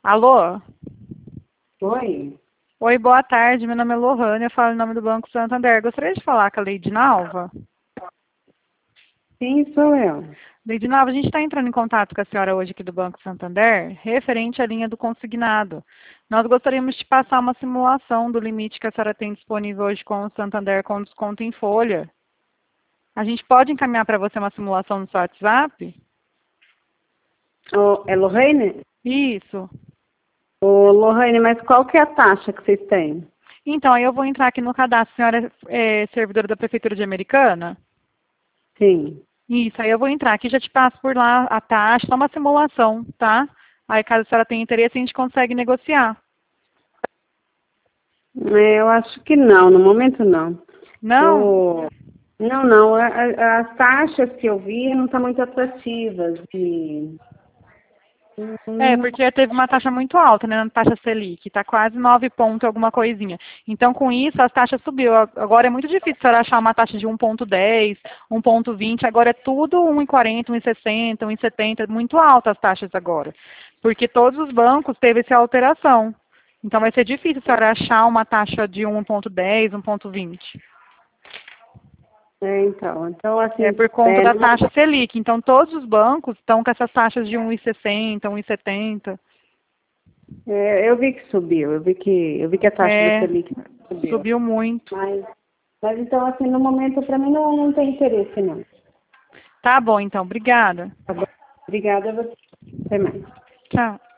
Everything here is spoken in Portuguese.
Alô? Oi? Oi, boa tarde. Meu nome é Lohane, eu falo em nome do Banco Santander. Gostaria de falar com a Leide Nalva. Sim, sou eu. Leide Nalva, a gente está entrando em contato com a senhora hoje aqui do Banco Santander, referente à linha do consignado. Nós gostaríamos de passar uma simulação do limite que a senhora tem disponível hoje com o Santander com desconto em folha. A gente pode encaminhar para você uma simulação no seu WhatsApp? É Lohane? Isso. Ô, Lohane, mas qual que é a taxa que vocês têm? Então, aí eu vou entrar aqui no cadastro. A senhora é servidora da Prefeitura de Americana? Sim. Isso, aí eu vou entrar aqui, já te passo por lá a taxa, só uma simulação, tá? Aí caso a senhora tenha interesse, a gente consegue negociar. Eu acho que não, no momento não. Não? Não. As taxas que eu vi não estão muito atrativas. É, Hum, porque teve uma taxa muito alta, né, na taxa Selic, tá quase 9 pontos alguma coisinha. Então, com isso, as taxas subiu. Agora é muito difícil a senhora achar uma taxa de 1,10, 1,20, agora é tudo 1,40, 1,60, 1,70, muito alta as taxas agora. Porque todos os bancos teve essa alteração. Então, vai ser difícil a senhora achar uma taxa de 1,10, 1,20. então assim, É por conta da taxa Selic. Então, todos os bancos estão com essas taxas de 1,60, 1,70. eu vi que subiu, eu vi que a taxa da É, Selic subiu. subiu muito. Mas então, assim, no momento, para mim, não tem interesse, não. Tá bom, então. Obrigada. Tá bom? Obrigada a você. Até mais. Tchau.